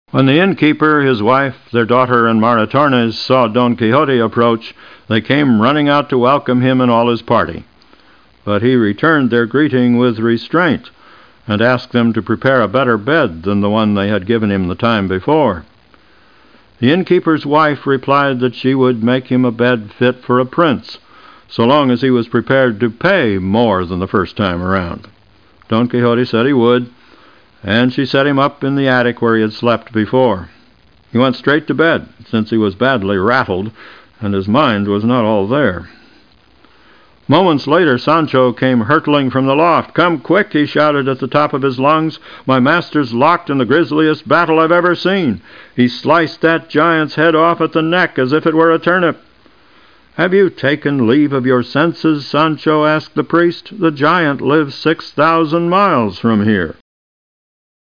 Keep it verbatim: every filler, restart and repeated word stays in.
When the innkeeper, his wife, their daughter, and Maritornes saw Don Quixote approach, they came running out to welcome him and all his party. But he returned their greeting with restraint, and asked them to prepare a better bed than the one they had given him the time before. The innkeeper's wife replied that she would make him a bed fit for a prince, so long as he was prepared to pay more than the first time around. Don Quixote said he would, and she set him up in the attic where he had slept before. He went straight to bed, since he was badly rattled, and his mind was not all there. Moments later, Sancho came hurtling from the loft. "Come quick," he shouted at the top of his lungs. "My master's locked in the grisliest battle I've ever seen. He sliced that giant's head off at the neck as if it were a turnip." "Have you taken leave of your senses, Sancho?" asked the priest. "The giant lives six thousand miles from here."